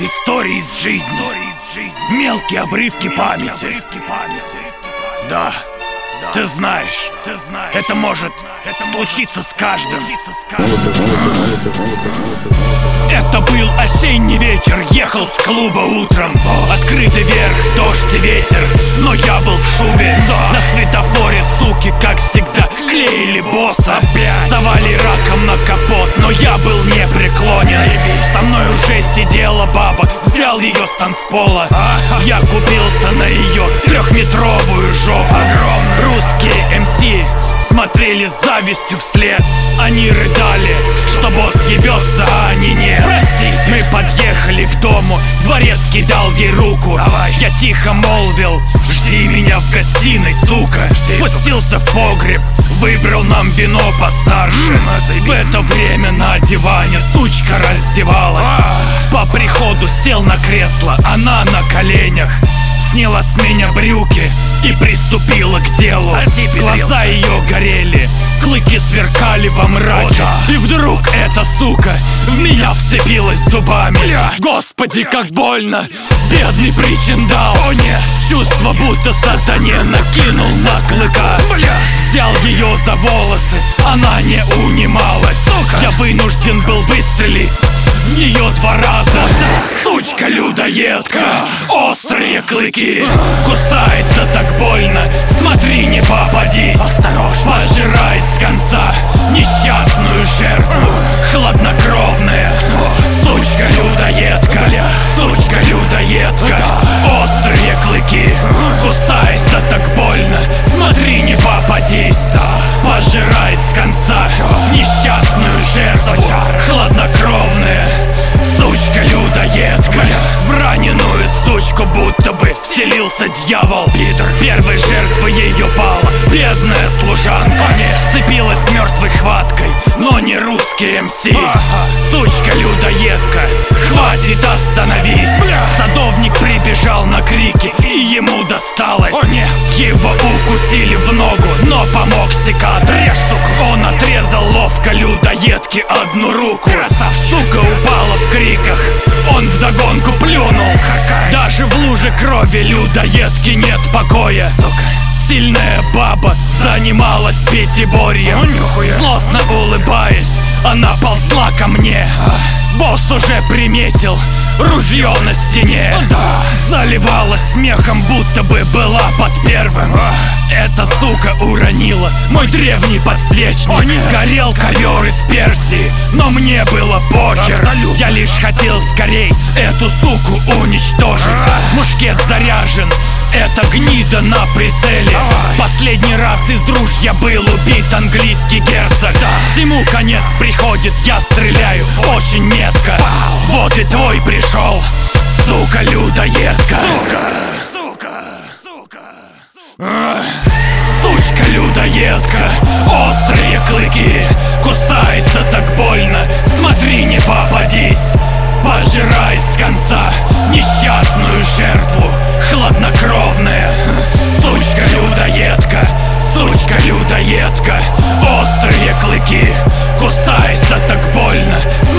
Истории из жизни, мелкие обрывки памяти. Да, ты знаешь, это может случиться с каждым. Это был осенний вечер, ехал с клуба утром. Открытый верх, дождь и ветер, но я был в шубе. На светофоре суки, как всегда, клеили босса. Вставали раком на капот, но я был непреклонен. Со мной уже сидела баба, взял ее с танцпола. Я купился на ее трехметровую жопу. Русские МС смотрели с завистью вслед. Они рыдали, что босс ебется, а они нет. Простите. Мы подъехали к дому, дворецкий дал ей руку. Я тихо молвил: жди меня в гостиной, сука. Спустился в погреб, выбрал нам вино постарше. В это время на диване сучка раздевалась. По приходу сел на кресло, она на коленях. Сняла с меня брюки и приступила к делу. Глаза ее горели, клыки сверкали во мраке. И вдруг эта сука в меня вцепилась зубами. Господи, как больно! Бедный причиндал. О нет! Чувство, будто сатане накинул на клыка. Взял ее за волосы, она не унималась. Я вынужден был выстрелить в нее 2 раза. Сучка людоедка, острые клыки, кусается так больно, смотри, не попадись. Пожирает с конца несчастную жертву, хладнокровная. Сучка людоедка, сучка людоедка, острые клыки, кусается так больно, смотри, не попадись. Пожирает с конца несчастную жертву, хладнокровная. Сучка людоедка, в раненую сучку будто бы вселился дьявол. Первой жертвой ее пала бедная служанка. Вцепилась мертвой хваткой, но не русский МС. Сучка людоедка, хватит, остановись. Садовник прибежал на крики, и ему досталось. Его укусили в ногу, но помог секатор. Он отрезал ловко людоедке 1 руку. Сука упала в криках, он вдогонку плюнул. Даже в луже крови людоедки нет покоя. Сильная баба занималась пятиборьем. Злостно улыбаясь, она ползла ко мне. Босс уже приметил ружье на стене. Заливалась смехом, будто бы была под первым. Эта сука уронила мой древний подсвечник. Горел ковер из Персии, но мне было похер. Я лишь хотел скорей эту суку уничтожить. Мушкет заряжен, эта гнида на прицеле. Последний раз из ружья был убит английский герцог. Всему конец приходит, я стреляю очень метко. Вот и твой пришел, сука людоедка. Сучка людоедка, острые клыки, кусается так больно, смотри, не попадись. Пожирает с конца несчастную жертву, хладнокровная. Сучка людоедка, сучка людоедка, острые клыки, кусается так больно,